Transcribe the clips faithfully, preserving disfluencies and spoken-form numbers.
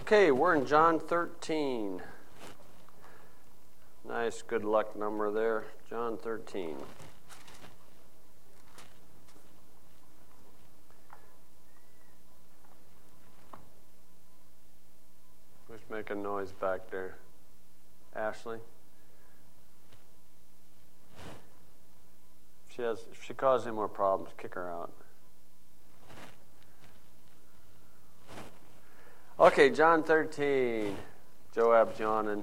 Okay, we're in John thirteen. Nice, good luck number there. John thirteen. Who's making noise back there? Ashley? If she has, if she causes any more problems, kick her out. Okay, John thirteen. Joab's yawning.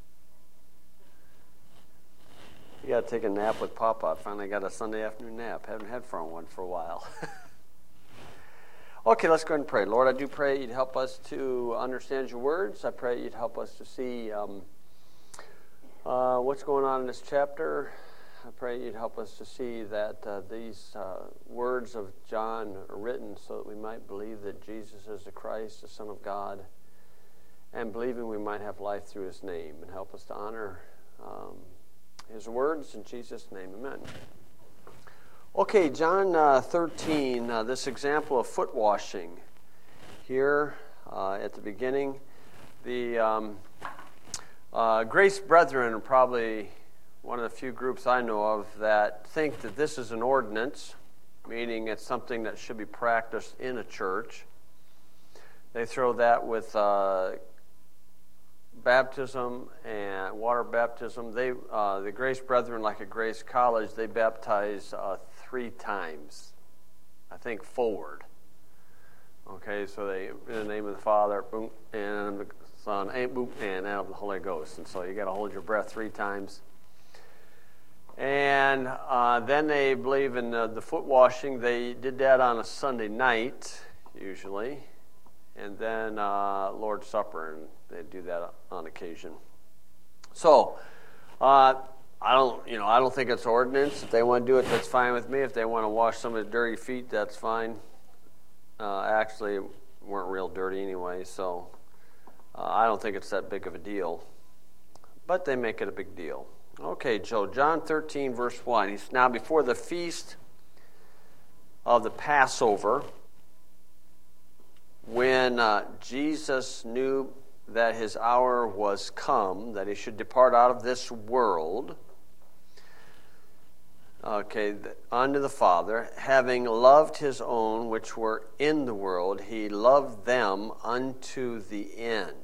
You got to take a nap with Papa. I finally got a Sunday afternoon nap. Haven't had for one for a while. Okay, let's go ahead and pray. Lord, I do pray you'd help us to understand your words. I pray you'd help us to see um, uh, what's going on in this chapter. I pray you'd help us to see that uh, these uh, words of John are written so that we might believe that Jesus is the Christ, the Son of God, and believing we might have life through his name, and help us to honor um, his words in Jesus' name. Amen. Okay, John uh, thirteen, uh, this example of foot washing here uh, at the beginning. The um, uh, Grace Brethren are probably one of the few groups I know of that think that this is an ordinance, meaning it's something that should be practiced in a church. They throw that with uh, baptism and water baptism. They, uh, the Grace Brethren, like at Grace College, they baptize uh, three times, I think, forward. Okay, so they, in the name of the Father, boom, and the Son, and boom, and out of the Holy Ghost. And so you got to hold your breath three times. And uh, then they believe in uh, the foot washing. They did that on a Sunday night, usually. And then uh, Lord's Supper, and they do that on occasion. So, uh, I don't, you know, I don't think it's ordinance. If they want to do it, that's fine with me. If they want to wash somebody's dirty feet, that's fine. Uh, actually, weren't real dirty anyway, so uh, I don't think it's that big of a deal. But they make it a big deal. Okay, so John thirteen, verse one. He's now before the feast of the Passover, when uh, Jesus knew that his hour was come, that he should depart out of this world, okay, unto the Father, having loved his own which were in the world, he loved them unto the end.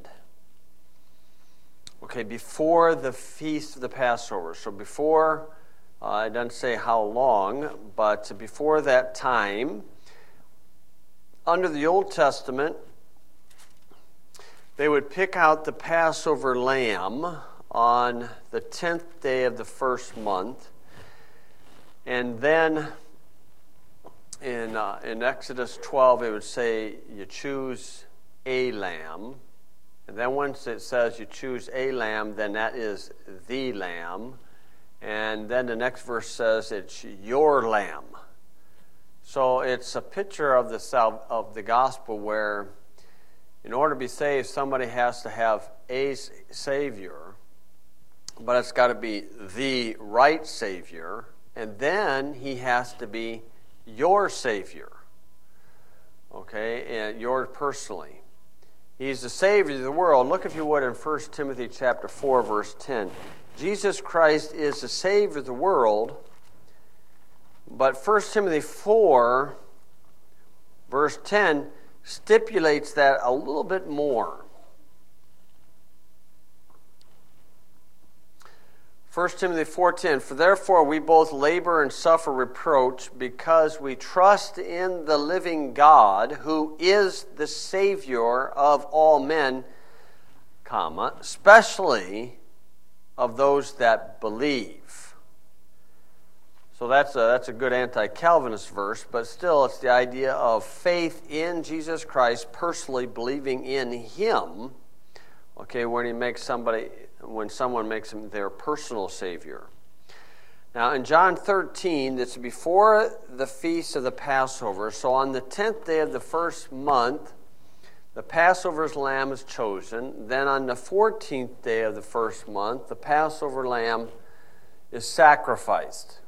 Okay, before the feast of the Passover. So before, uh, it doesn't say how long, but before that time, under the Old Testament, they would pick out the Passover lamb on the tenth day of the first month. And then in, uh, in Exodus twelve, it would say you choose a lamb. And then once it says you choose a lamb, then that is the lamb. And then the next verse says it's your lamb. So it's a picture of the sal- of the gospel where in order to be saved, somebody has to have a Savior, but it's got to be the right Savior, and then he has to be your Savior, okay, and yours personally. He's the Savior of the world. Look, if you would, in First Timothy chapter four, verse ten. Jesus Christ is the Savior of the world, but First Timothy four, verse ten, stipulates that a little bit more. First Timothy four ten, for therefore we both labor and suffer reproach because we trust in the living God, who is the Savior of all men, comma, especially of those that believe. So that's a, that's a good anti-Calvinist verse, but still it's the idea of faith in Jesus Christ, personally believing in him, okay, when he makes somebody, when someone makes him their personal Savior. Now in John thirteen, it's before the feast of the Passover, so on the tenth day of the first month, the Passover's lamb is chosen. Then on the fourteenth day of the first month, the Passover lamb is sacrificed.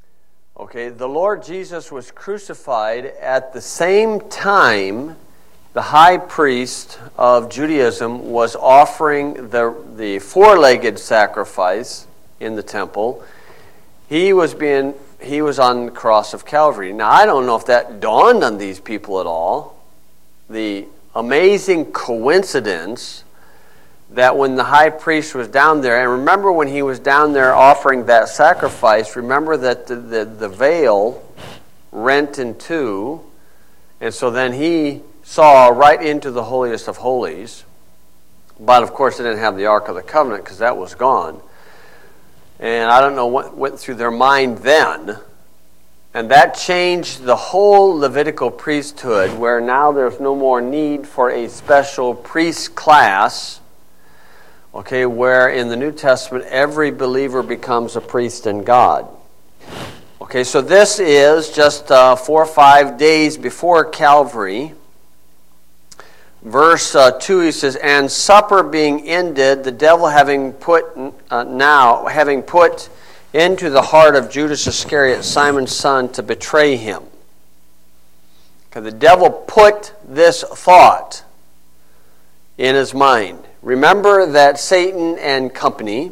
Okay, the Lord Jesus was crucified at the same time the high priest of Judaism was offering the, the four-legged sacrifice in the temple, he was being he was on the cross of Calvary. Now, I don't know if that dawned on these people at all. The amazing coincidence that when the high priest was down there, and remember when he was down there offering that sacrifice, remember that the, the, the veil rent in two, and so then he saw right into the holiest of holies. But of course, they didn't have the Ark of the Covenant because that was gone. And I don't know what went through their mind then. And that changed the whole Levitical priesthood, where now there's no more need for a special priest class. Okay, where in the New Testament, every believer becomes a priest in God. Okay, so this is just uh, four or five days before Calvary. Verse uh, two, he says, "And supper being ended, the devil having put uh, now having put into the heart of Judas Iscariot, Simon's son, to betray him." Okay, the devil put this thought in his mind. Remember that Satan and company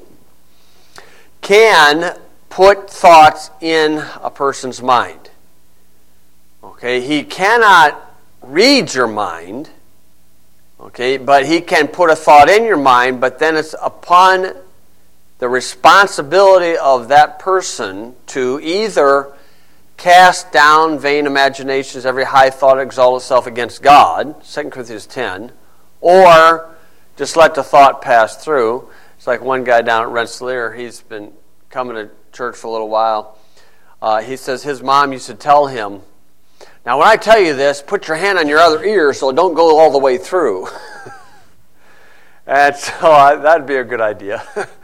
can put thoughts in a person's mind. Okay, he cannot read your mind. Okay, but he can put a thought in your mind, but then it's upon the responsibility of that person to either cast down vain imaginations, every high thought exalt itself against God, Second Corinthians ten, or just let the thought pass through. It's like one guy down at Rensselaer, he's been coming to church for a little while. Uh, he says his mom used to tell him, "Now when I tell you this, put your hand on your other ear so it don't go all the way through." And so uh, that'd be a good idea.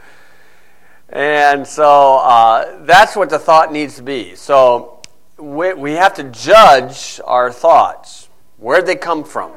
And so uh, that's what the thought needs to be. So we, we have to judge our thoughts. Where'd they come from?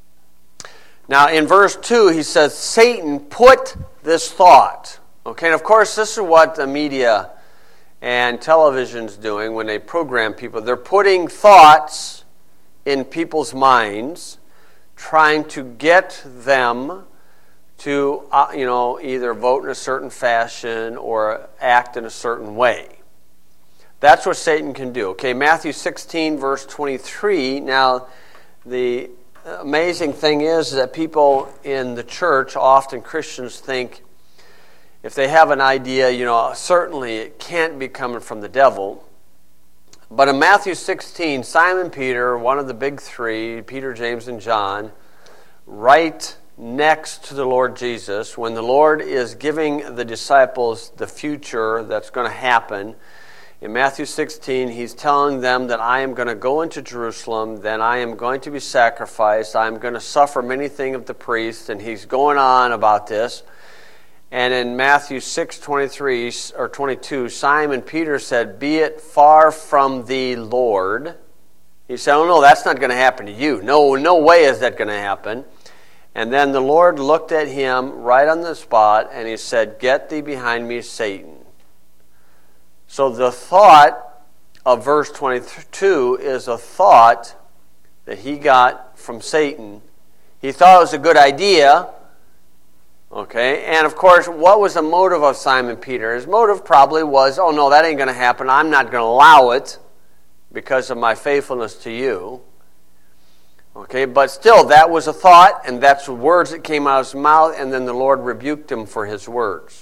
Now in verse two, he says, Satan put this thought. Okay, and of course this is what the media and television's doing when they program people. They're putting thoughts in people's minds, trying to get them to, uh, you know, either vote in a certain fashion or act in a certain way. That's what Satan can do. Okay, Matthew sixteen, verse twenty-three. Now, the amazing thing is that people in the church, often Christians, think if they have an idea, you know, certainly it can't be coming from the devil. But in Matthew sixteen, Simon Peter, one of the big three, Peter, James, and John, right next to the Lord Jesus, when the Lord is giving the disciples the future that's going to happen, in Matthew sixteen, he's telling them that I am going to go into Jerusalem, then I am going to be sacrificed, I am going to suffer many things of the priests, and he's going on about this. And in Matthew six twenty-three or twenty-two, Simon Peter said, "Be it far from thee, Lord." He said, "Oh no, that's not going to happen to you. No, no way is that going to happen." And then the Lord looked at him right on the spot and he said, "Get thee behind me, Satan." So the thought of verse twenty-two is a thought that he got from Satan. He thought it was a good idea. Okay, and of course, what was the motive of Simon Peter? His motive probably was, oh no, that ain't going to happen. I'm not going to allow it because of my faithfulness to you. Okay, but still, that was a thought, and that's the words that came out of his mouth, and then the Lord rebuked him for his words.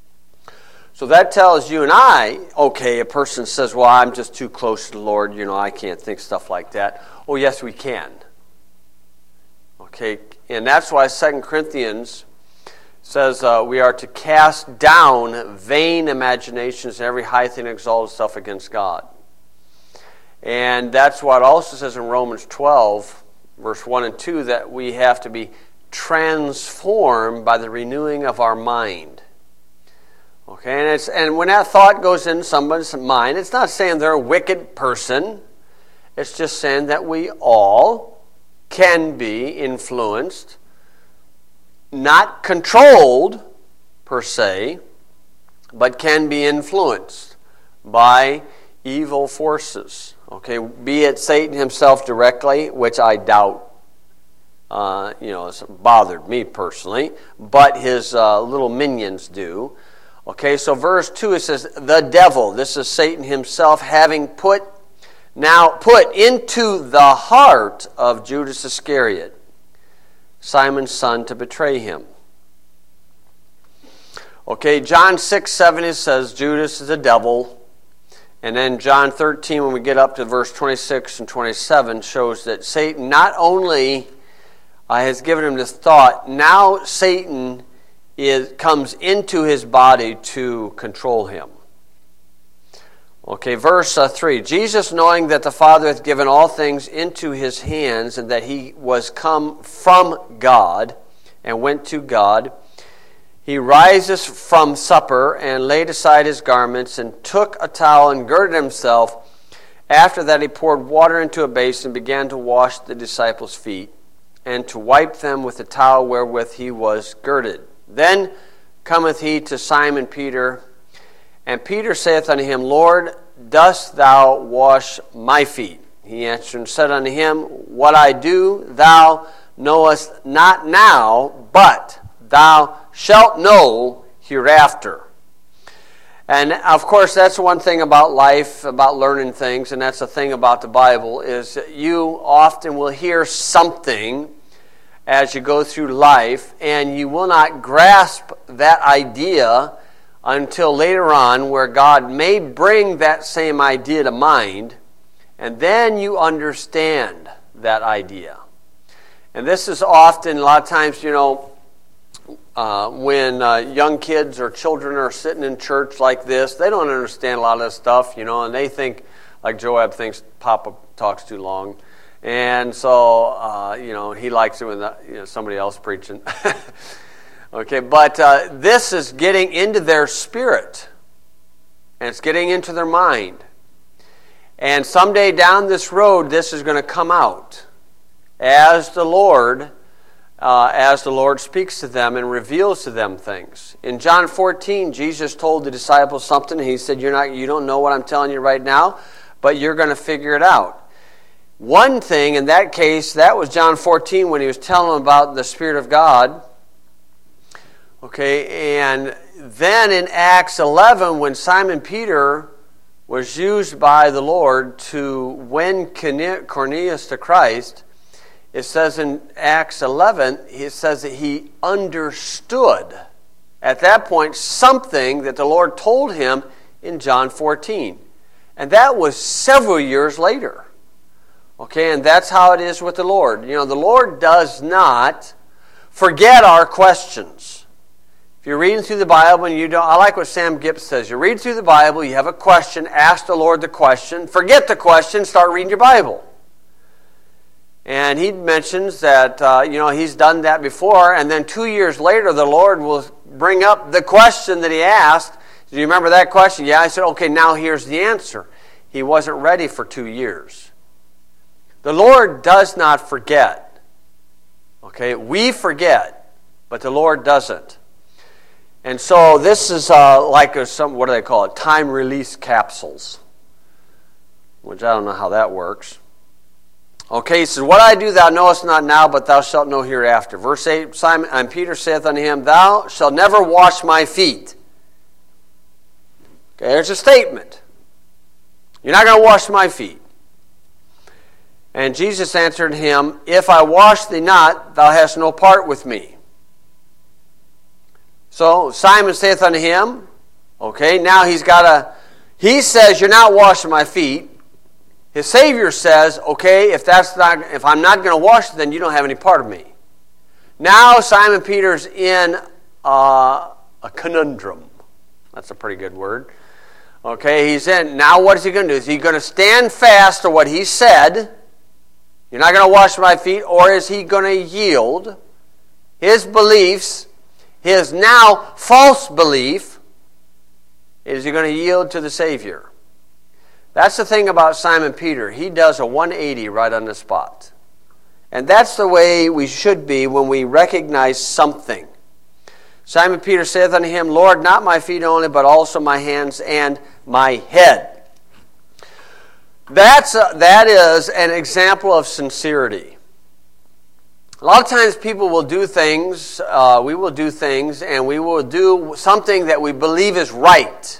So that tells you and I, okay, a person says, well, I'm just too close to the Lord, you know, I can't think stuff like that. Oh, yes, we can. Okay, and that's why Second Corinthians says uh, we are to cast down vain imaginations and every high thing that exalts itself against God. And that's what it also says in Romans twelve, verse one and two, that we have to be transformed by the renewing of our mind. Okay, and it's and when that thought goes in somebody's mind, it's not saying they're a wicked person. It's just saying that we all can be influenced, not controlled per se, but can be influenced by evil forces. Okay, be it Satan himself directly, which I doubt. uh, you know, it's bothered me personally, but his uh, little minions do. Okay, so verse two, it says, the devil, this is Satan himself, having put, now put into the heart of Judas Iscariot, Simon's son, to betray him. Okay, John six, seven, it says Judas is a devil. And then John thirteen, when we get up to verse twenty-six and twenty-seven, shows that Satan not only uh, has given him this thought, now Satan is, comes into his body to control him. Okay, verse uh, three. Jesus, knowing that the Father hath given all things into his hands, and that he was come from God, and went to God, he rises from supper, and laid aside his garments, and took a towel, and girded himself. After that he poured water into a basin, and began to wash the disciples' feet, and to wipe them with the towel wherewith he was girded. Then cometh he to Simon Peter, and Peter saith unto him, Lord, dost thou wash my feet? He answered and said unto him, What I do thou knowest not now, but thou shalt know hereafter. And of course, that's one thing about life, about learning things, and that's the thing about the Bible, is that you often will hear something as you go through life, and you will not grasp that idea until later on, where God may bring that same idea to mind, and then you understand that idea. And this is often, a lot of times, you know, Uh, when uh, young kids or children are sitting in church like this, they don't understand a lot of this stuff, you know, and they think, like Joab thinks Papa talks too long. And so, uh, you know, he likes it when the, you know, somebody else preaching. Okay, but uh, this is getting into their spirit, and it's getting into their mind. And someday down this road, this is going to come out as the Lord Uh, as the Lord speaks to them and reveals to them things. In John fourteen, Jesus told the disciples something. He said, "You're not, you don't know what I'm telling you right now, but you're going to figure it out." One thing in that case, that was John fourteen when he was telling them about the Spirit of God. Okay, and then in Acts eleven, when Simon Peter was used by the Lord to win Cornelius to Christ, it says in Acts eleven, it says that he understood at that point something that the Lord told him in John fourteen. And that was several years later. Okay, and that's how it is with the Lord. You know, the Lord does not forget our questions. If you're reading through the Bible and you don't, I like what Sam Gibbs says, you read through the Bible, you have a question, ask the Lord the question, forget the question, start reading your Bible. And he mentions that, uh, you know, he's done that before, and then two years later, the Lord will bring up the question that he asked. Do you remember that question? Yeah, I said, okay, now here's the answer. He wasn't ready for two years. The Lord does not forget. Okay, we forget, but the Lord doesn't. And so this is uh, like a, some, what do they call it? Time release capsules, which I don't know how that works. Okay, he says, What I do thou knowest not now, but thou shalt know hereafter. Verse eight, Simon and Peter saith unto him, Thou shalt never wash my feet. Okay, there's a statement. You're not going to wash my feet. And Jesus answered him, If I wash thee not, thou hast no part with me. So Simon saith unto him, okay, now he's got a, he says, You're not washing my feet. His Savior says, okay, if that's not, if I'm not going to wash it, then you don't have any part of me. Now Simon Peter's in uh, a conundrum. That's a pretty good word. Okay, he's in. Now what is he going to do? Is he going to stand fast to what he said? You're not going to wash my feet, or is he going to yield his beliefs, his now false belief? Is he going to yield to the Savior? That's the thing about Simon Peter. He does a one eighty right on the spot. And that's the way we should be when we recognize something. Simon Peter saith unto him, Lord, not my feet only, but also my hands and my head. That's a, that is an example of sincerity. A lot of times people will do things, uh, we will do things, and we will do something that we believe is right.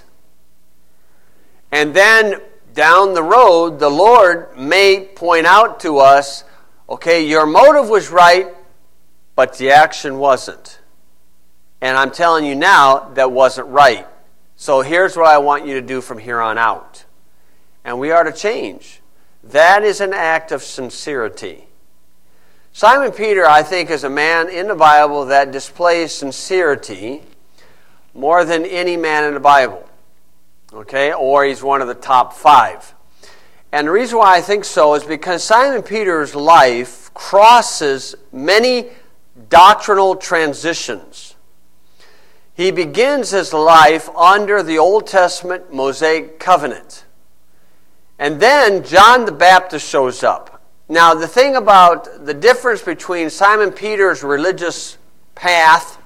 And then down the road, the Lord may point out to us, okay, your motive was right, but the action wasn't. And I'm telling you now, that wasn't right. So here's what I want you to do from here on out. And we are to change. That is an act of sincerity. Simon Peter, I think, is a man in the Bible that displays sincerity more than any man in the Bible. Okay? Or he's one of the top five. And the reason why I think so is because Simon Peter's life crosses many doctrinal transitions. He begins his life under the Old Testament Mosaic covenant. And then John the Baptist shows up. Now, the thing about the difference between Simon Peter's religious path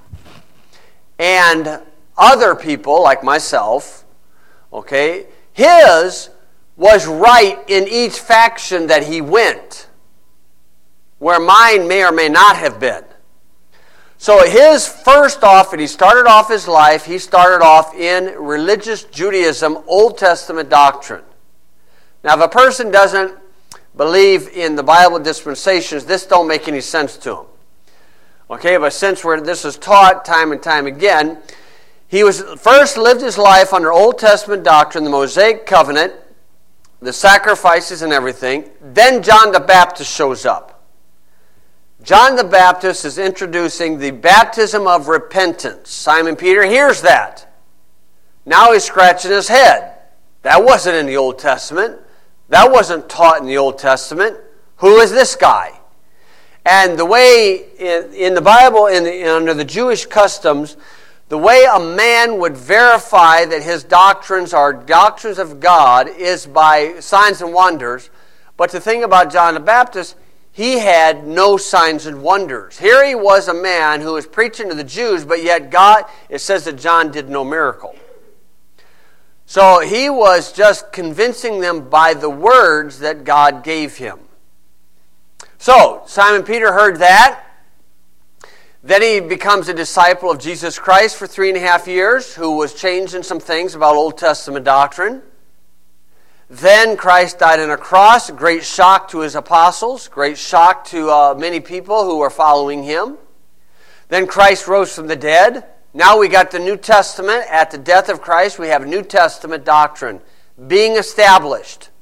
and other people like myself, okay, his was right in each faction that he went, where mine may or may not have been. So his first off, and he started off his life, he started off in religious Judaism, Old Testament doctrine. Now, if a person doesn't believe in the Bible dispensations, this don't make any sense to him. Okay, but since we're, this is taught time and time again, he was first lived his life under Old Testament doctrine, the Mosaic covenant, the sacrifices and everything. Then John the Baptist shows up. John the Baptist is introducing the baptism of repentance. Simon Peter hears that. Now he's scratching his head. That wasn't in the Old Testament. That wasn't taught in the Old Testament. Who is this guy? And the way in, in the Bible, in the, under the Jewish customs, the way a man would verify that his doctrines are doctrines of God is by signs and wonders. But the thing about John the Baptist, he had no signs and wonders. Here he was a man who was preaching to the Jews, but yet God, it says that John did no miracle. So he was just convincing them by the words that God gave him. So Simon Peter heard that. Then he becomes a disciple of Jesus Christ for three and a half years, who was changing some things about Old Testament doctrine. Then Christ died on a cross, great shock to his apostles, great shock to uh, many people who were following him. Then Christ rose from the dead. Now we got the New Testament. At the death of Christ, we have New Testament doctrine being established.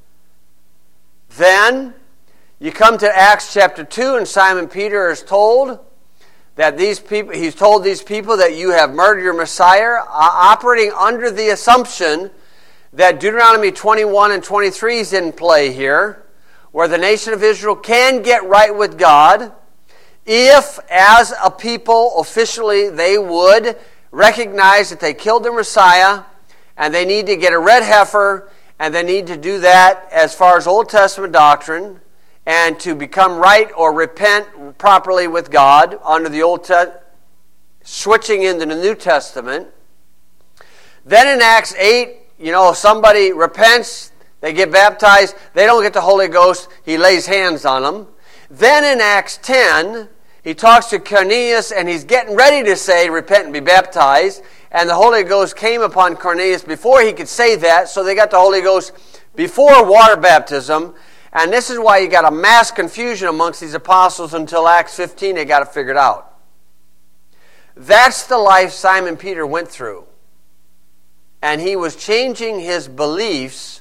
Then you come to Acts chapter two, and Simon Peter is told that these people, he's told these people that you have murdered your Messiah, uh, operating under the assumption that Deuteronomy twenty-one and twenty-three is in play here, where the nation of Israel can get right with God if, as a people, officially they would recognize that they killed their Messiah, and they need to get a red heifer, and they need to do that as far as Old Testament doctrine, and to become right or repent properly with God under the Old Testament, switching into the New Testament. Then in Acts eight, you know, somebody repents, they get baptized, they don't get the Holy Ghost, he lays hands on them. Then in Acts ten, he talks to Cornelius and he's getting ready to say, repent and be baptized. And the Holy Ghost came upon Cornelius before he could say that, so they got the Holy Ghost before water baptism. And this is why you got a mass confusion amongst these apostles until Acts fifteen they got it figured out. That's the life Simon Peter went through. And he was changing his beliefs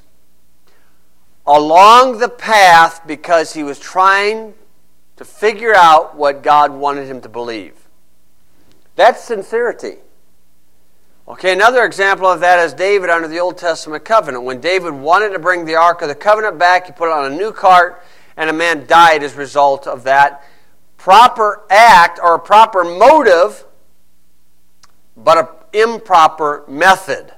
along the path because he was trying to figure out what God wanted him to believe. That's sincerity. Okay, another example of that is David under the Old Testament covenant. When David wanted to bring the Ark of the Covenant back, he put it on a new cart, and a man died as a result of that proper act or a proper motive, but an improper method.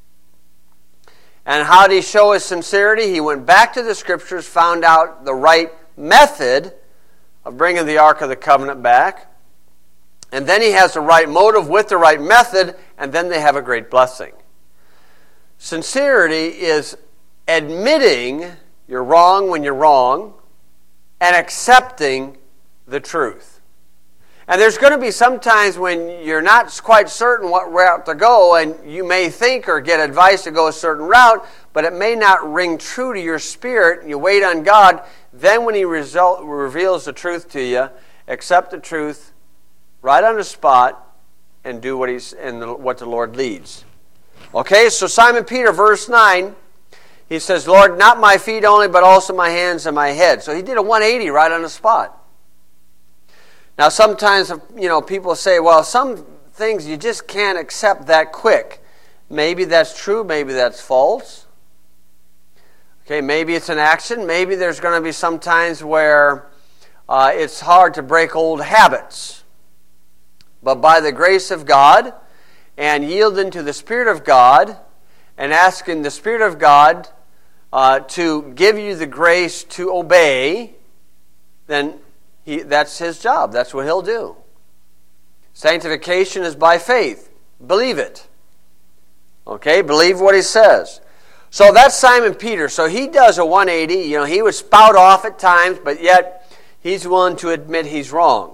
And how did he show his sincerity? He went back to the Scriptures, found out the right method of bringing the Ark of the Covenant back. And then he has the right motive with the right method, and then they have a great blessing. Sincerity is admitting you're wrong when you're wrong and accepting the truth. And there's going to be some times when you're not quite certain what route to go, and you may think or get advice to go a certain route, but it may not ring true to your spirit. You wait on God. Then when He result, reveals the truth to you, accept the truth right on the spot and do what He's and the, what the Lord leads. Okay, so Simon Peter, verse nine, he says, Lord, not my feet only, but also my hands and my head. So he did a one eighty right on the spot. Now, sometimes, you know, people say, well, some things you just can't accept that quick. Maybe that's true. Maybe that's false. Okay, maybe it's an action. Maybe there's going to be some times where uh, it's hard to break old habits. But by the grace of God and yielding to the Spirit of God and asking the Spirit of God uh, to give you the grace to obey, then He, that's His job. That's what He'll do. Sanctification is by faith. Believe it. Okay? Believe what He says. So that's Simon Peter. So he does a one eighty. You know, he would spout off at times, but yet he's willing to admit he's wrong.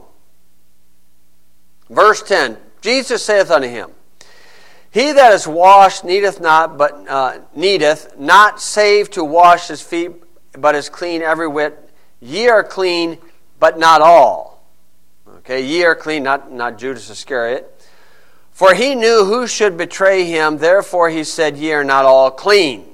Verse ten. Jesus saith unto him, He that is washed needeth not, but uh, needeth not save to wash his feet, but is clean every whit. Ye are clean, but not all. Okay, ye are clean, not, not Judas Iscariot. For he knew who should betray him, therefore he said, Ye are not all clean.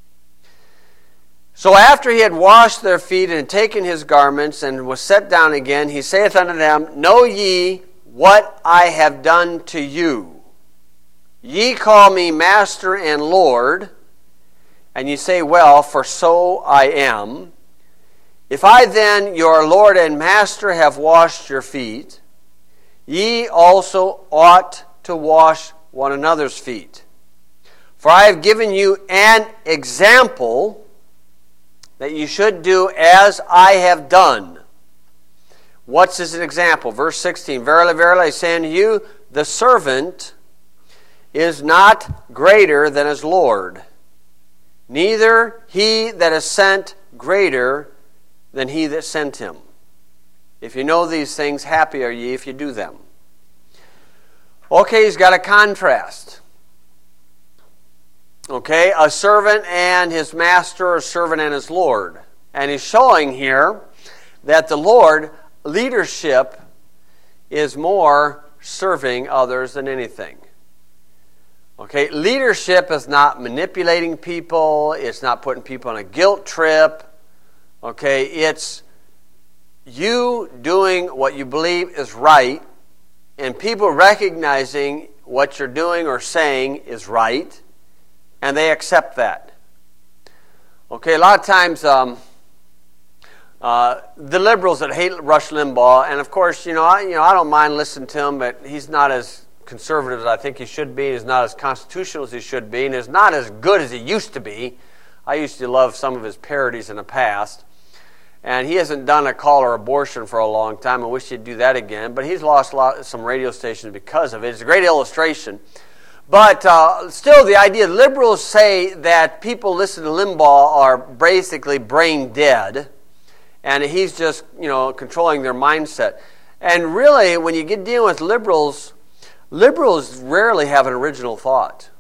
So after he had washed their feet and taken his garments and was set down again, he saith unto them, Know ye what I have done to you? Ye call me Master and Lord, and ye say, Well, for so I am. If I then, your Lord and Master, have washed your feet, ye also ought to wash one another's feet. For I have given you an example that you should do as I have done. What's this an example? Verse sixteen, Verily, verily, I say unto you, the servant is not greater than his Lord, neither he that is sent greater than he that sent him. If you know these things, happy are ye if you do them. Okay, he's got a contrast. Okay, a servant and his master, a servant and his Lord. And he's showing here that the Lord, leadership, is more serving others than anything. Okay, leadership is not manipulating people. It's not putting people on a guilt trip. Okay, it's you doing what you believe is right and people recognizing what you're doing or saying is right, and they accept that. Okay, a lot of times um, uh, the liberals that hate Rush Limbaugh, and of course, you know, I, you know, I don't mind listening to him, but he's not as conservative as I think he should be. He's not as constitutional as he should be, and he's not as good as he used to be. I used to love some of his parodies in the past. And he hasn't done a call or abortion for a long time. I wish he'd do that again. But he's lost a lot, some radio stations because of it. It's a great illustration. But uh, still, the idea, liberals say that people listen to Limbaugh are basically brain dead. And he's just, you know, controlling their mindset. And really, when you get dealing with liberals, liberals rarely have an original thought.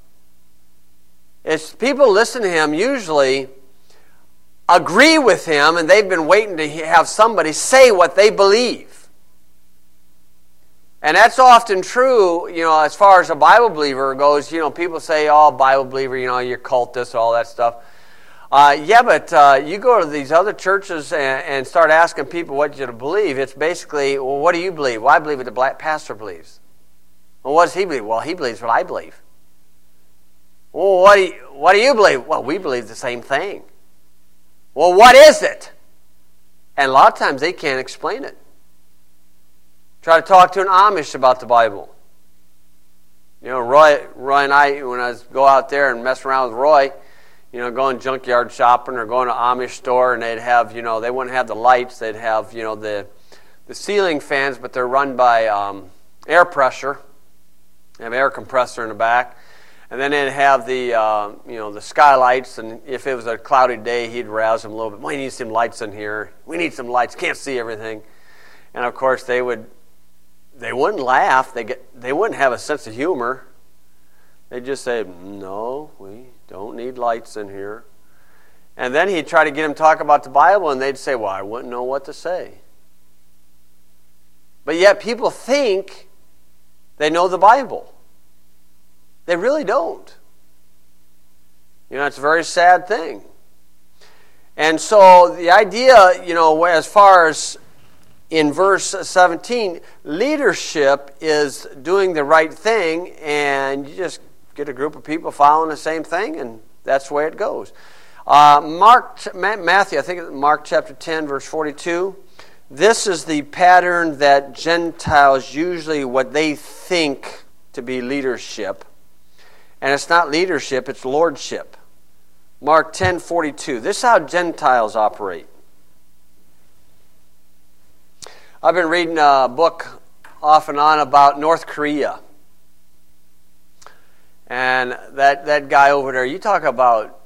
It's people listen to him usually agree with him, and they've been waiting to have somebody say what they believe. And that's often true, you know, as far as a Bible believer goes. You know, people say, oh, Bible believer, you know, you're cultist, all that stuff. Uh, yeah, but uh, you go to these other churches and, and start asking people what you believe. It's basically, well, what do you believe? Well, I believe what the black pastor believes. Well, what does he believe? Well, he believes what I believe. Well, what do you, what do you believe? Well, we believe the same thing. Well, what is it? And a lot of times they can't explain it. Try to talk to an Amish about the Bible. You know, Roy, Roy and I, when I go out there and mess around with Roy, you know, going junkyard shopping or going to Amish store, and they'd have, you know, they wouldn't have the lights. They'd have, you know, the the ceiling fans, but they're run by um, air pressure. They have an air compressor in the back. And then they'd have the, uh, you know, the skylights, and if it was a cloudy day, he'd rouse them a little bit. We need some lights in here. We need some lights. Can't see everything. And of course, they would they wouldn't laugh. They get, they wouldn't have a sense of humor. They'd just say, no, we don't need lights in here. And then he'd try to get them to talk about the Bible, and they'd say, well, I wouldn't know what to say. But yet people think they know the Bible. They really don't. You know, it's a very sad thing. And so the idea, you know, as far as in verse seventeen, leadership is doing the right thing, and you just get a group of people following the same thing, and that's the way it goes. Uh, Mark, Matthew, I think Mark chapter ten, verse forty-two. This is the pattern that Gentiles usually, what they think to be leadership. And it's not leadership, it's lordship. Mark ten, forty-two. This is how Gentiles operate. I've been reading a book off and on about North Korea. And that, that guy over there, you talk about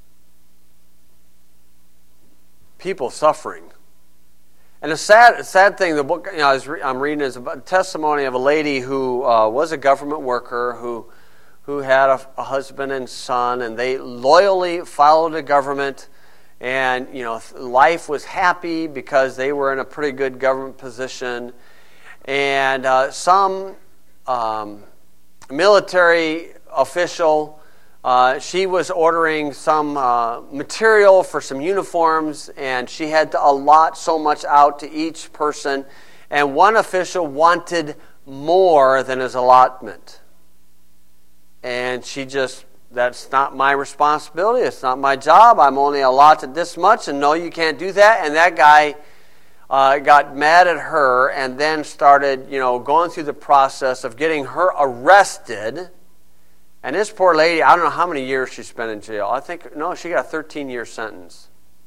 people suffering. And the sad, sad thing, the book you know, I was re- I'm reading is a testimony of a lady who uh, was a government worker who who had a, a husband and son, and they loyally followed the government, and you know life was happy because they were in a pretty good government position. And uh, some um, military official, uh, she was ordering some uh, material for some uniforms, and she had to allot so much out to each person, and one official wanted more than his allotment. And she just, that's not my responsibility, it's not my job, I'm only allotted this much, and no, you can't do that. And that guy uh, got mad at her and then started, you know, going through the process of getting her arrested. And this poor lady, I don't know how many years she spent in jail. I think, no, she got a thirteen-year sentence.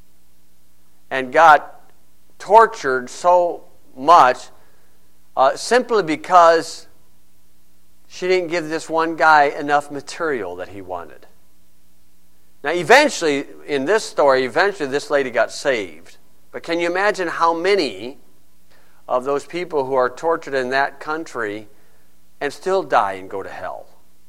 And got tortured so much uh, simply because she didn't give this one guy enough material that he wanted. Now, eventually, in this story, eventually this lady got saved. But can you imagine how many of those people who are tortured in that country and still die and go to hell?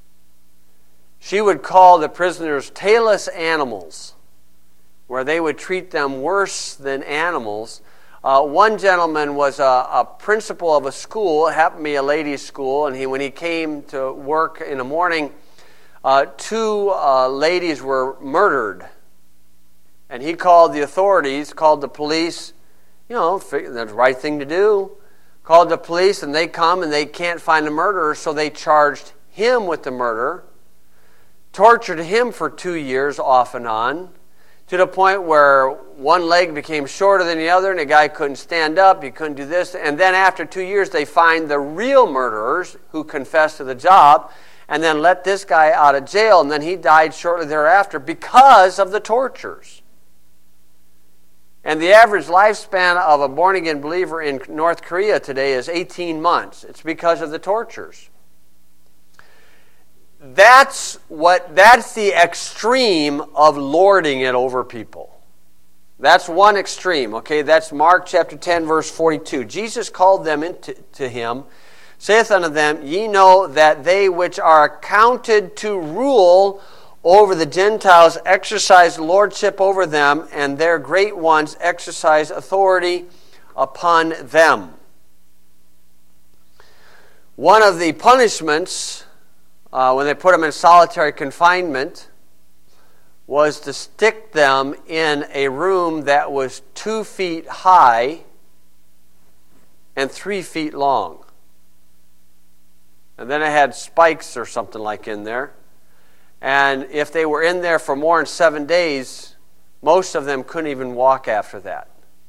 She would call the prisoners tailless animals, where they would treat them worse than animals. Uh, one gentleman was a, a principal of a school. It happened to be a ladies' school, and he, when he came to work in the morning, uh, two uh, ladies were murdered. And he called the authorities, called the police. You know, that's the right thing to do. Called the police, and they come, and they can't find the murderer, so they charged him with the murder. Tortured him for two years off and on, to the point where one leg became shorter than the other, and the guy couldn't stand up, he couldn't do this. And then after two years, they find the real murderers who confessed to the job, and then let this guy out of jail, and then he died shortly thereafter because of the tortures. And the average lifespan of a born-again believer in North Korea today is eighteen months. It's because of the tortures. That's what that's the extreme of lording it over people. That's one extreme, okay? That's Mark chapter ten, verse forty-two. Jesus called them into to him, saith unto them, Ye know that they which are accounted to rule over the Gentiles exercise lordship over them, and their great ones exercise authority upon them. One of the punishments Uh, when they put them in solitary confinement, was to stick them in a room that was two feet high and three feet long. And then it had spikes or something like in there. And if they were in there for more than seven days, most of them couldn't even walk after that.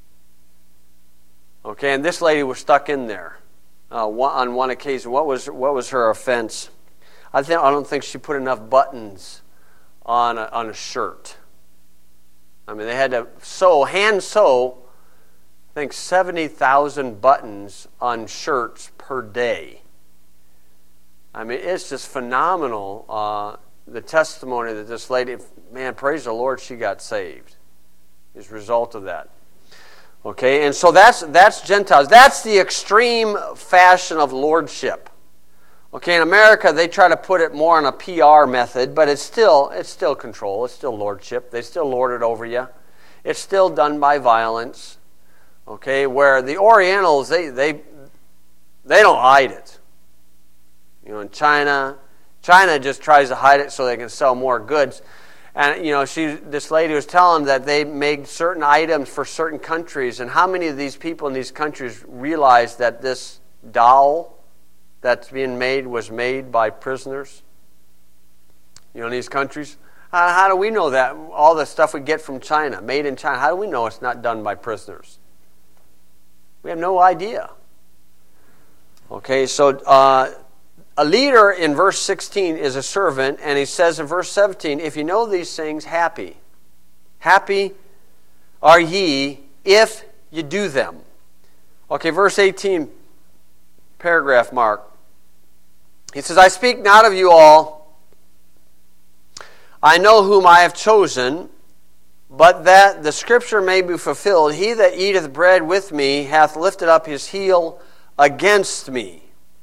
Okay, and this lady was stuck in there uh, on one occasion. What was what was her offense? I think I don't think she put enough buttons on a, on a shirt. I mean, they had to sew, hand sew, I think seventy thousand buttons on shirts per day. I mean, it's just phenomenal, uh, the testimony that this lady, man, praise the Lord, she got saved as a result of that. Okay, and so that's that's Gentiles. That's the extreme fashion of lordship. Okay, in America they try to put it more on a P R method, but it's still it's still control. It's still lordship. They still lord it over you. It's still done by violence. Okay, where the Orientals they they they don't hide it. You know, in China, China just tries to hide it so they can sell more goods. And, you know, she, this lady was telling them that they make certain items for certain countries. And how many of these people in these countries realize that this doll that's being made was made by prisoners? You know, in these countries? How, how do we know that? All the stuff we get from China, made in China, how do we know it's not done by prisoners? We have no idea. Okay, so... Uh, A leader in verse sixteen is a servant, and he says in verse seventeen, if you know these things, happy. Happy are ye if you do them. Okay, verse eighteen, paragraph mark. He says, I speak not of you all. I know whom I have chosen, but that the scripture may be fulfilled. He that eateth bread with me hath lifted up his heel against me.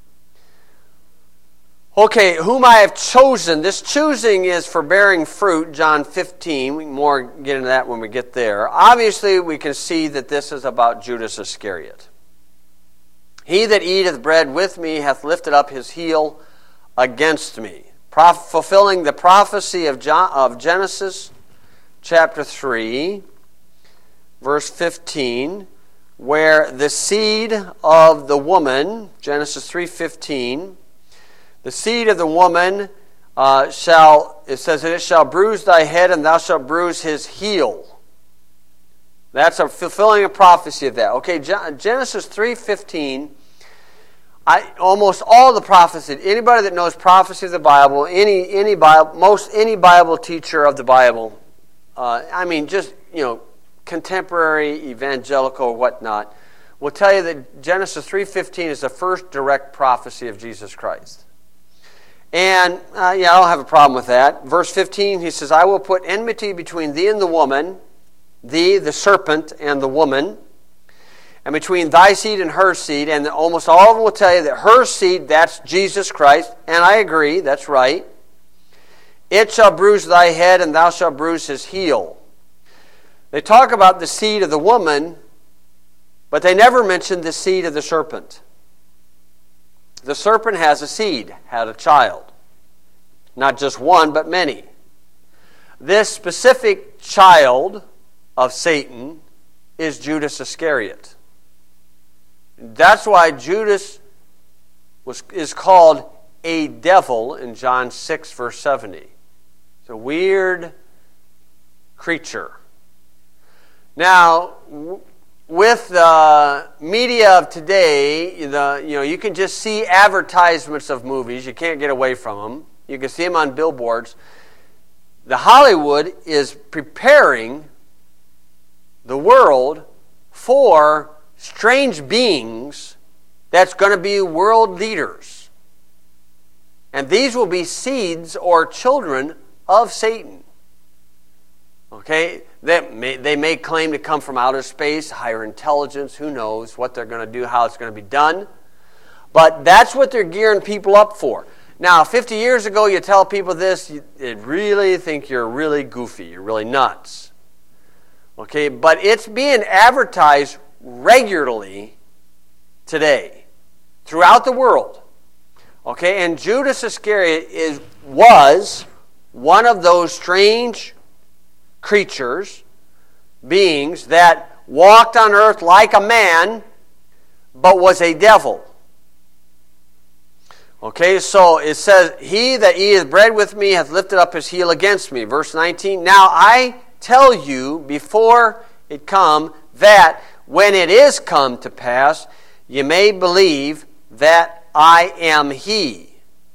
Okay, whom I have chosen. This choosing is for bearing fruit, John fifteen. We can more get into that when we get there. Obviously, we can see that this is about Judas Iscariot. He that eateth bread with me hath lifted up his heel against me. Prof- fulfilling the prophecy of, John, of Genesis chapter three, verse fifteen, where the seed of the woman, Genesis three fifteen, the seed of the woman uh, shall, it says, it shall bruise thy head, and thou shalt bruise his heel. That's a fulfilling a prophecy of that. Okay, Genesis three fifteen, I almost all the prophecy, anybody that knows prophecy of the Bible, any any Bible, most any Bible teacher of the Bible, uh, I mean, just, you know, contemporary, evangelical, or whatnot, will tell you that Genesis three fifteen is the first direct prophecy of Jesus Christ. And, uh, yeah, I don't have a problem with that. Verse fifteen, he says, I will put enmity between thee and the woman, thee, the serpent, and the woman, and between thy seed and her seed. And almost all of them will tell you that her seed, that's Jesus Christ. And I agree, that's right. It shall bruise thy head, and thou shalt bruise his heel. They talk about the seed of the woman, but they never mention the seed of the serpent. The serpent has a seed, had a child. Not just one, but many. This specific child of Satan is Judas Iscariot. That's why Judas was, is called a devil in John six, verse seventy. It's a weird creature. Now, with the media of today, the, you know, you can just see advertisements of movies. You can't get away from them. You can see them on billboards. The Hollywood is preparing the world for strange beings that's going to be world leaders. And these will be seeds or children of Satan. Okay? They may, they may claim to come from outer space, higher intelligence, who knows what they're going to do, how it's going to be done. But that's what they're gearing people up for. Now, fifty years ago, you tell people this, you really think you're really goofy, you're really nuts. Okay, but it's being advertised regularly today, throughout the world. Okay, and Judas Iscariot is, was one of those strange creatures, beings that walked on earth like a man, but was a devil. Okay, so it says, he that eateth bread with me hath lifted up his heel against me. Verse nineteen, now I tell you before it come, that when it is come to pass, you may believe that I am he.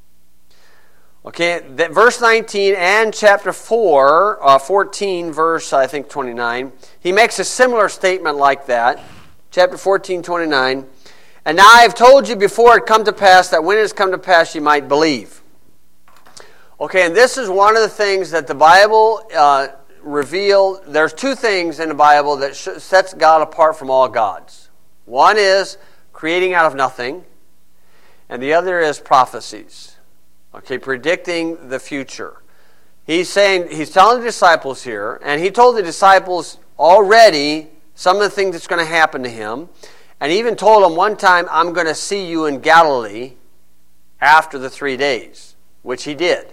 Okay, that verse nineteen and chapter four, uh, fourteen, verse, I think, twenty-nine, he makes a similar statement like that. Chapter fourteen, twenty-nine. And now I have told you before it come to pass, that when it has come to pass, you might believe. Okay, and this is one of the things that the Bible uh, reveal, there's two things in the Bible that sh- sets God apart from all gods. One is creating out of nothing, and the other is prophecies. Okay, predicting the future. He's saying, he's telling the disciples here, and he told the disciples already some of the things that's going to happen to him, and he even told them one time, I'm going to see you in Galilee after the three days, which he did.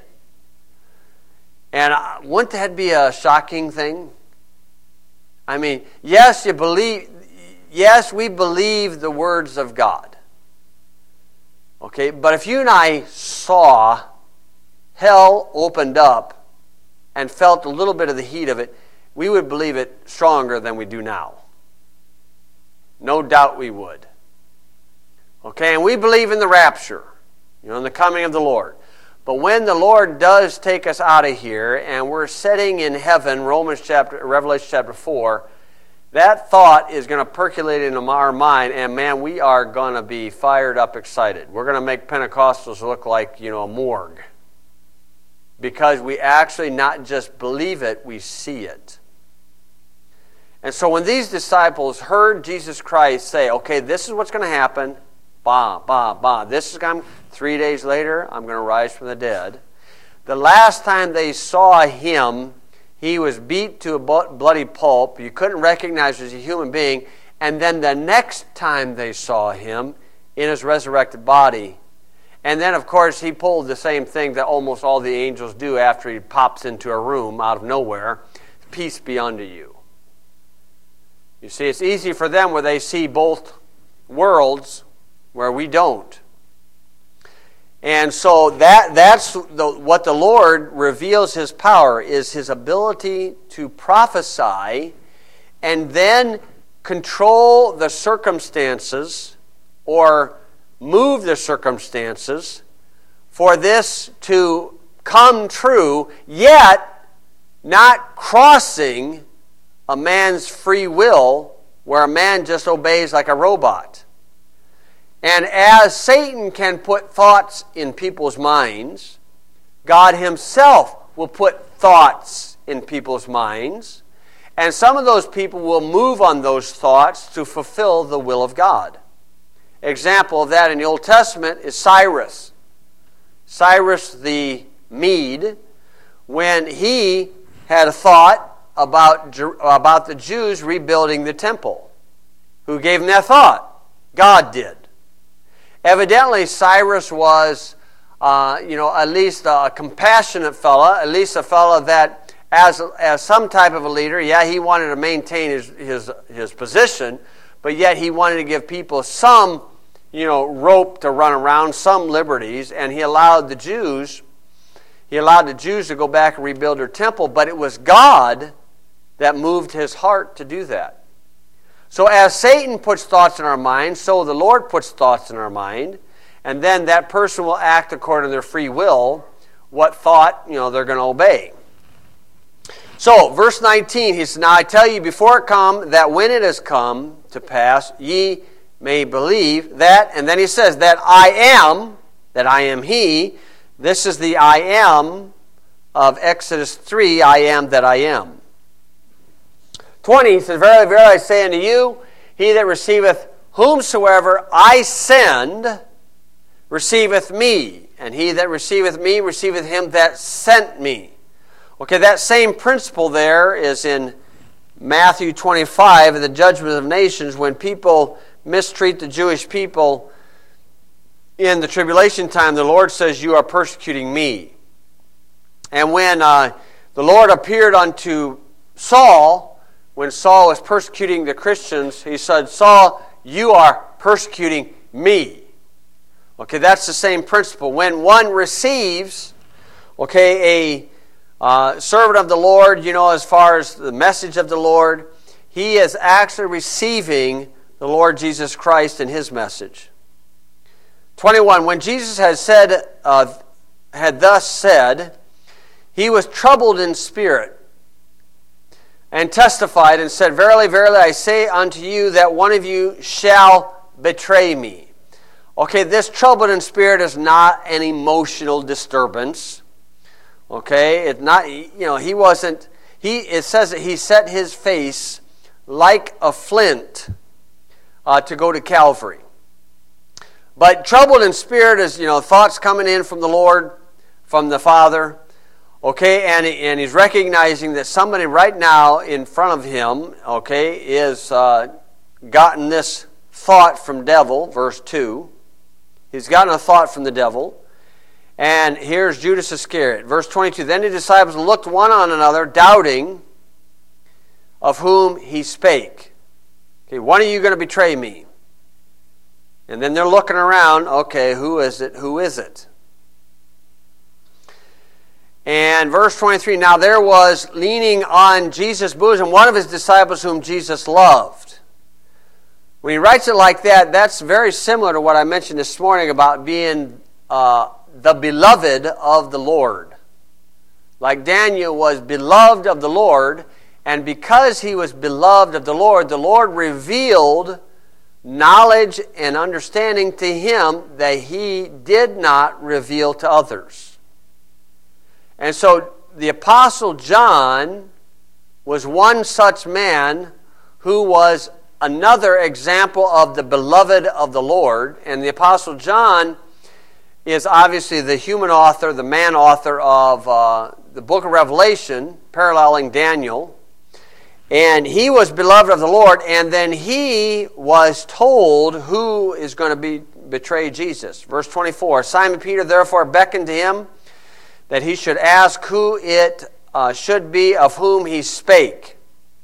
And wouldn't that be a shocking thing? I mean, yes, you believe, yes, we believe the words of God. Okay, but if you and I saw hell opened up and felt a little bit of the heat of it, we would believe it stronger than we do now. No doubt we would. Okay, and we believe in the rapture, you know, in the coming of the Lord. But when the Lord does take us out of here and we're sitting in heaven, Romans chapter, Revelation chapter four, that thought is going to percolate into our mind, and man, we are going to be fired up, excited. We're going to make Pentecostals look like, you know, a morgue. Because we actually not just believe it, we see it. And so when these disciples heard Jesus Christ say, okay, this is what's going to happen, bah, bah, bah, this is going to, three days later, I'm going to rise from the dead. The last time they saw him, he was beat to a bloody pulp. You couldn't recognize him as a human being. And then the next time they saw him in his resurrected body. And then, of course, he pulled the same thing that almost all the angels do after he pops into a room out of nowhere. Peace be unto you. You see, it's easy for them where they see both worlds where we don't. And so that that's the, what the Lord reveals his power is his ability to prophesy and then control the circumstances or move the circumstances for this to come true, yet not crossing a man's free will where a man just obeys like a robot. And as Satan can put thoughts in people's minds, God himself will put thoughts in people's minds, and some of those people will move on those thoughts to fulfill the will of God. Example of that in the Old Testament is Cyrus. Cyrus the Mede, when he had a thought about, about the Jews rebuilding the temple. Who gave him that thought? God did. Evidently, Cyrus was, uh, you know, at least a compassionate fella, at least a fella that, as as some type of a leader, yeah, he wanted to maintain his his his position, but yet he wanted to give people some, you know, rope to run around, some liberties, and he allowed the Jews, he allowed the Jews to go back and rebuild their temple, but it was God that moved his heart to do that. So as Satan puts thoughts in our mind, so the Lord puts thoughts in our mind, and then that person will act according to their free will, what thought, you know, they're going to obey. So, verse nineteen, he says, now I tell you before it come, that when it has come to pass, ye may believe that, and then he says, that I am, that I am he. This is the I am of Exodus three, I am that I am. twenty, he says, verily, verily, I say unto you, he that receiveth whomsoever I send receiveth me, and he that receiveth me receiveth him that sent me. Okay, that same principle there is in Matthew twenty-five, in the judgment of nations, when people mistreat the Jewish people in the tribulation time, the Lord says, you are persecuting me. And when uh, the Lord appeared unto Saul, when Saul was persecuting the Christians, he said, Saul, you are persecuting me. Okay, that's the same principle. When one receives, okay, a uh, servant of the Lord, you know, as far as the message of the Lord, he is actually receiving the Lord Jesus Christ and his message. twenty-one, when Jesus had said, uh, had thus said, he was troubled in spirit, and testified and said, verily, verily, I say unto you that one of you shall betray me. Okay, this troubled in spirit is not an emotional disturbance. Okay, it's not, you know, he wasn't, he it says that he set his face like a flint uh, to go to Calvary. But troubled in spirit is, you know, thoughts coming in from the Lord, from the Father. Okay, and, he, and he's recognizing that somebody right now in front of him, okay, is uh, gotten this thought from devil, verse two. He's gotten a thought from the devil. And here's Judas Iscariot, verse twenty-two. Then the disciples looked one on another, doubting of whom he spake. Okay, one of you going to betray me? And then they're looking around, okay, who is it? Who is it? And verse twenty-three, now there was leaning on Jesus' bosom one of his disciples whom Jesus loved. When he writes it like that, that's very similar to what I mentioned this morning about being uh, the beloved of the Lord. Like Daniel was beloved of the Lord, and because he was beloved of the Lord, the Lord revealed knowledge and understanding to him that he did not reveal to others. And so the Apostle John was one such man who was another example of the beloved of the Lord. And the Apostle John is obviously the human author, the man author of uh, the book of Revelation, paralleling Daniel. And he was beloved of the Lord, and then he was told who is going to be betray Jesus. Verse twenty-four, Simon Peter therefore beckoned to him that he should ask who it uh, should be of whom he spake.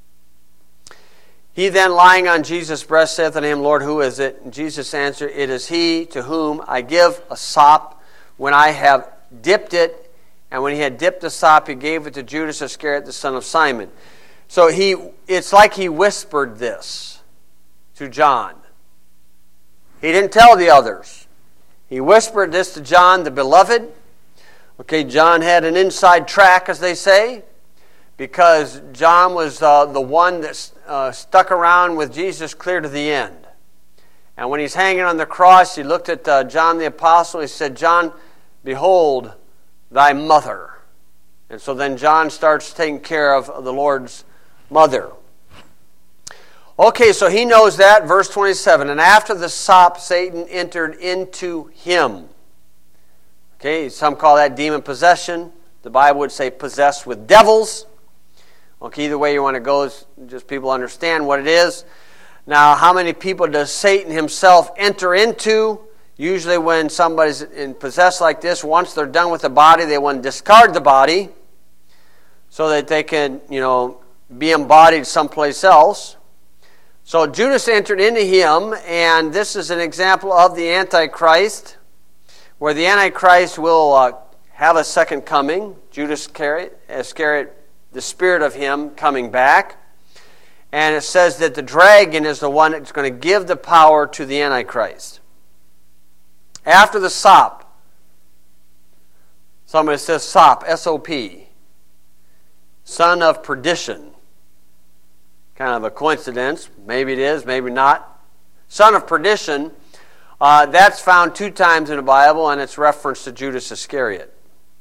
He then, lying on Jesus' breast, saith unto him, Lord, who is it? And Jesus answered, it is he to whom I give a sop when I have dipped it. And when he had dipped the sop, he gave it to Judas Iscariot, the son of Simon. So he, it's like he whispered this to John. He didn't tell the others. He whispered this to John, the beloved. Okay, John had an inside track, as they say, because John was uh, the one that uh, stuck around with Jesus clear to the end. And when he's hanging on the cross, he looked at uh, John the Apostle. He said, John, behold thy mother. And so then John starts taking care of the Lord's mother. Okay, so he knows that. Verse twenty-seven, and after the sop, Satan entered into him. Okay, some call that demon possession. The Bible would say possessed with devils. Okay, either way you want to go, is just people understand what it is. Now, how many people does Satan himself enter into? Usually when somebody's in possessed like this, once they're done with the body, they want to discard the body so that they can, you know, be embodied someplace else. So Judas entered into him, and this is an example of the Antichrist, where the Antichrist will uh, have a second coming. Judas Iscariot, the spirit of him coming back. And it says that the dragon is the one that's going to give the power to the Antichrist. After the sop, somebody says sop, S O P, son of perdition. Kind of a coincidence. Maybe it is, maybe not. Son of perdition, uh, that's found two times in the Bible, and it's referenced to Judas Iscariot.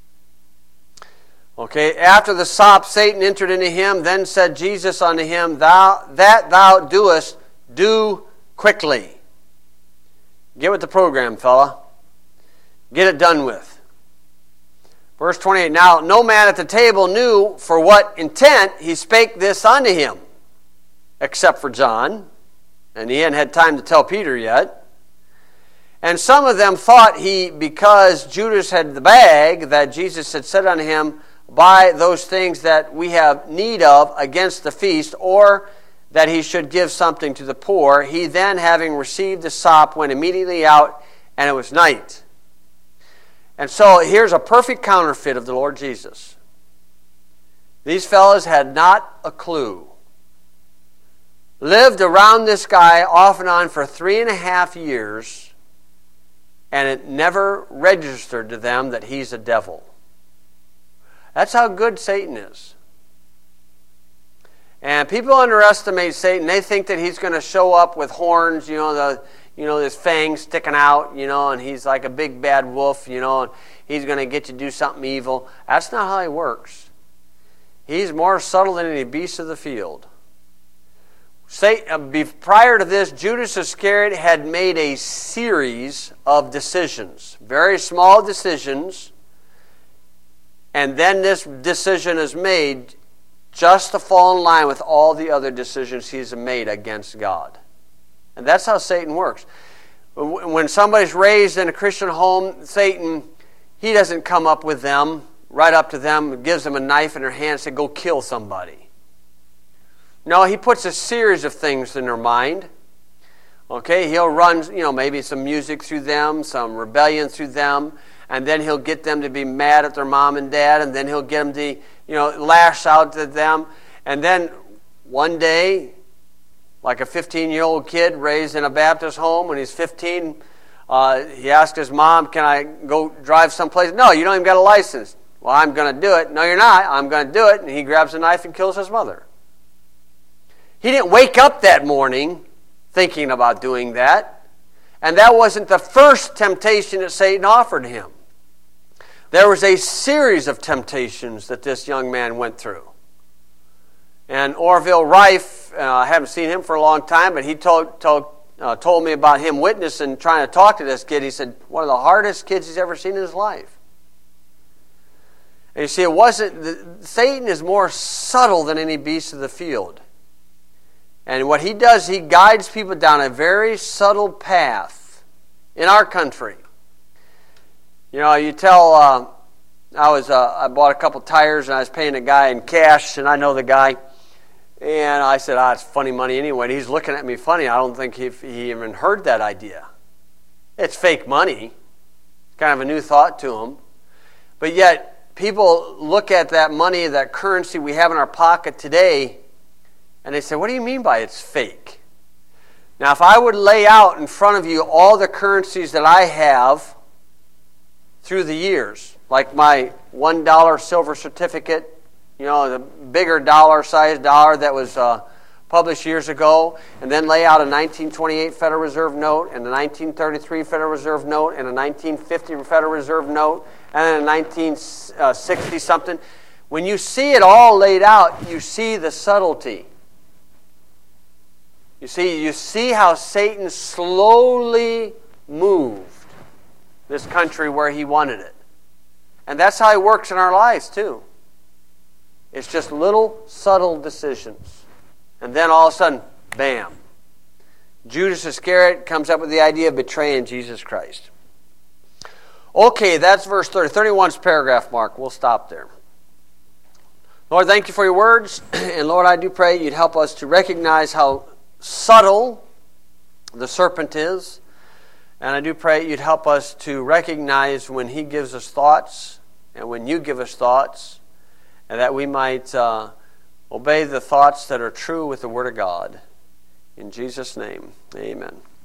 Okay, after the sop, Satan entered into him. Then said Jesus unto him, "Thou that thou doest, do quickly." Get with the program, fella. Get it done with. Verse twenty-eight, now no man at the table knew for what intent he spake this unto him, except for John. And he hadn't had time to tell Peter yet. And some of them thought he, because Judas had the bag, that Jesus had said unto him, buy those things that we have need of against the feast, or that he should give something to the poor. He then, having received the sop, went immediately out, and it was night. And so here's a perfect counterfeit of the Lord Jesus. These fellows had not a clue. Lived around this guy off and on for three and a half years, and it never registered to them that he's a devil. That's how good Satan is. And people underestimate Satan. They think that he's going to show up with horns, you know, the you know, his fangs sticking out, you know, and he's like a big bad wolf, you know, and he's going to get you to do something evil. That's not how he works. He's more subtle than any beast of the field. Satan, prior to this, Judas Iscariot had made a series of decisions, very small decisions, and then this decision is made just to fall in line with all the other decisions he's made against God. And that's how Satan works. When somebody's raised in a Christian home, Satan, he doesn't come up with them, right up to them, gives them a knife in their hand and says, go kill somebody. No, he puts a series of things in their mind. Okay, he'll run, you know, maybe some music through them, some rebellion through them, and then he'll get them to be mad at their mom and dad, and then he'll get them to, you know, lash out at them. And then one day, like a fifteen-year-old kid raised in a Baptist home, when he's fifteen, uh, he asked his mom, can I go drive someplace? No, you don't even got a license. Well, I'm going to do it. No, you're not. I'm going to do it. And he grabs a knife and kills his mother. He didn't wake up that morning thinking about doing that. And that wasn't the first temptation that Satan offered him. There was a series of temptations that this young man went through. And Orville Rife, uh, I haven't seen him for a long time, but he told, told, uh, told me about him witnessing, trying to talk to this kid. He said, one of the hardest kids he's ever seen in his life. And you see, it wasn't, the, Satan is more subtle than any beast of the field. And what he does, he guides people down a very subtle path in our country. You know, you tell, uh, I was, uh, I bought a couple tires and I was paying a guy in cash, and I know the guy. And I said, ah, it's funny money anyway. And he's looking at me funny. I don't think he, he even heard that idea. It's fake money. It's kind of a new thought to him. But yet, people look at that money, that currency we have in our pocket today, and they say, what do you mean by it's fake? Now, if I would lay out in front of you all the currencies that I have through the years, like my one dollar silver certificate, you know, the bigger dollar-sized dollar that was uh, published years ago, and then lay out a nineteen twenty-eight Federal Reserve note, and a nineteen thirty-three Federal Reserve note, and a nineteen fifty Federal Reserve note, and then a nineteen sixty-something. When you see it all laid out, you see the subtlety. You see, you see how Satan slowly moved this country where he wanted it. And that's how he works in our lives, too. It's just little subtle decisions. And then all of a sudden, bam. Judas Iscariot comes up with the idea of betraying Jesus Christ. Okay, that's verse thirty. thirty-one's paragraph mark. We'll stop there. Lord, thank you for your words. And Lord, I do pray you'd help us to recognize how subtle the serpent is. And I do pray you'd help us to recognize when he gives us thoughts and when you give us thoughts, and that we might uh, obey the thoughts that are true with the Word of God. In Jesus' name, amen.